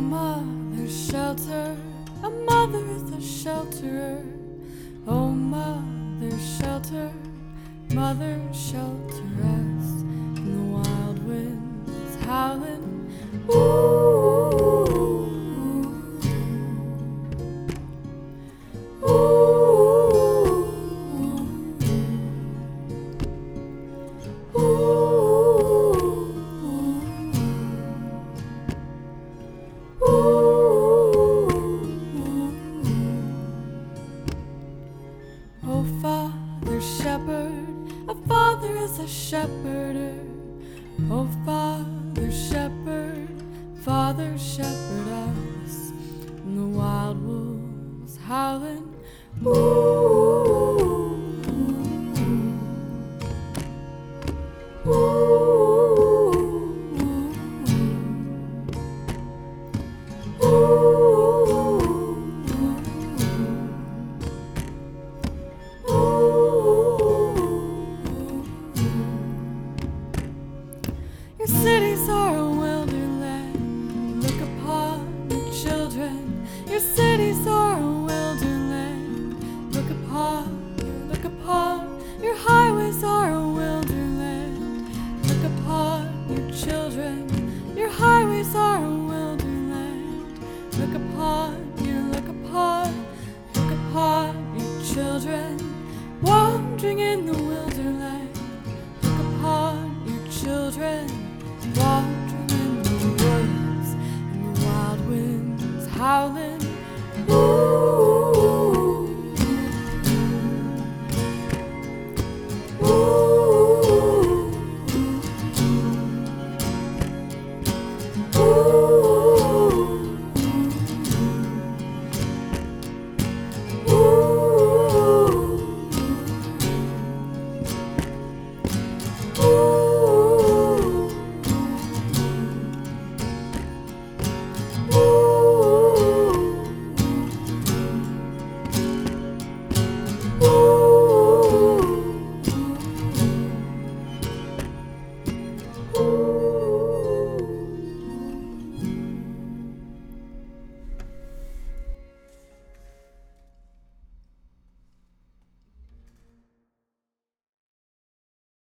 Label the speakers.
Speaker 1: mother's shelter, a mother is a shelterer. Oh, mother's shelter, mother shelter us from the wild winds howling. Ooh, oh, Father Shepherd, a father is a shepherder. Oh, Father Shepherd, Father shepherd us from the wild wolves howling. Ooh, your cities are a wilderness. Look upon the children. Your cities are a wilderness. Look upon your highways are a wilderness. Look upon your children. Your highways are a wilderness. Look upon your children wandering in the wilderness. Look upon your children wandering in the woods, and the wild winds howling.